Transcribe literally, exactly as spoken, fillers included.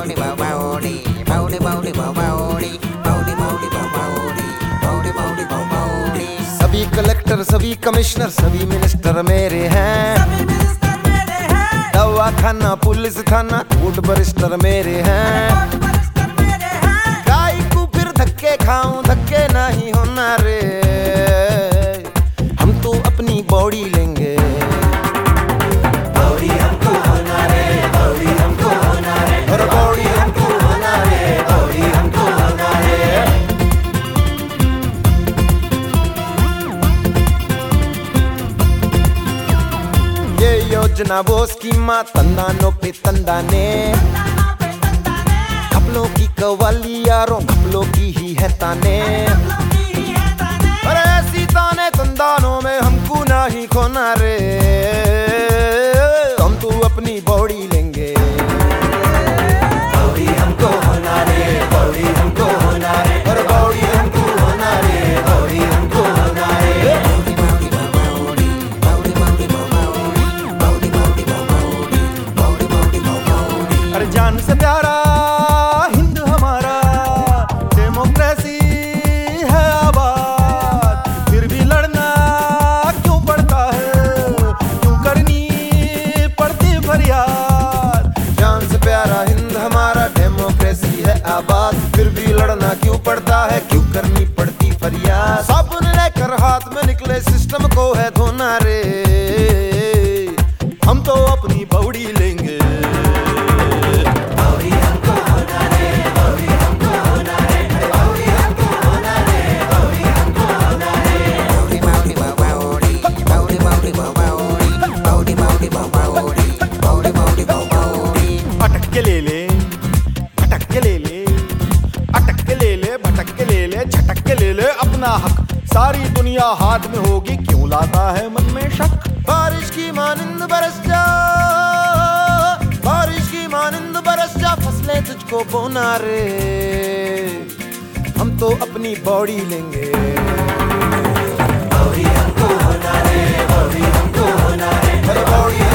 सभी कलेक्टर, सभी कमिश्नर, सभी मिनिस्टर मेरे हैं। दवा खाना, पुलिस थाना, कोर्ट बरिस्टर मेरे हैं। गाय को फिर धक्के खाऊं, धक्के नहीं होना रे। हम तो अपनी बॉडी लेंगे। बॉडी हमको होना रे, बॉडी हमको होना रे, और बॉडी हमको होना रे, बॉडी हमको होना रे। ये योजना वो स्कीमा तंदानों पे तंदाने। कपलों की कवाली यारों, कपलों की ही है ताने। अरे ऐसी ताने तंदानों में हमको नहीं खोना रे। हम तो अपनी बॉडी लेंगे। बॉडी हमको होना रे, बॉडी हमको होना रे, और बॉडी हमको होना रे, बॉडी हमको होना रे। अरे जान से प्यारा हिंद हमारा, डेमोक्रेसी है आबाद। फिर भी लड़ना क्यों पड़ता है, क्यों करनी पड़ती फरियाद। जान से प्यारा हिंद हमारा, डेमोक्रेसी है आबाद। फिर भी लड़ना क्यों पड़ता है, क्यों करनी पड़ती फरियाद। साबुन लेकर हाथ में निकले, सिस्टम को है धोना रे। हम तो अपनी बॉडी लेंगे। बॉडी हमको होना रे, बॉडी हमको होना रे, बॉडी हमको होना रे, बॉडी हमको होना रे। अटक के ले ले, अटक के ले ले, अटक के ले ले, भटक के ले ले, झटक के ले ले अपना हक। सारी दुनिया हाथ में होगी, क्यों लाता है मन में शक। बारिश की मानिंद बरस जा, बारिश की मानिंद बरस जा, फसलें तुझको बोना रे। हम तो अपनी बॉडी लेंगे। बॉडी हमको होना रे, बॉडी हमको होना रे, बॉडी